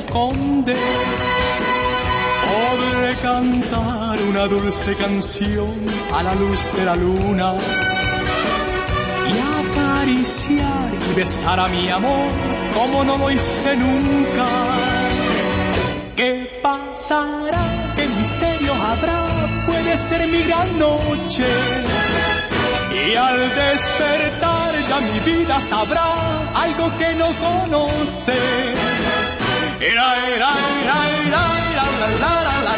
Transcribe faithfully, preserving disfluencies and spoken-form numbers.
esconde. Podré cantar una dulce canción a la luz de la luna y acariciar y besar a mi amor como no lo hice nunca. ¿Qué pasará? ¿Qué misterio habrá? Puede ser mi gran noche. Y al despertar ya mi vida sabrá algo que no conoce.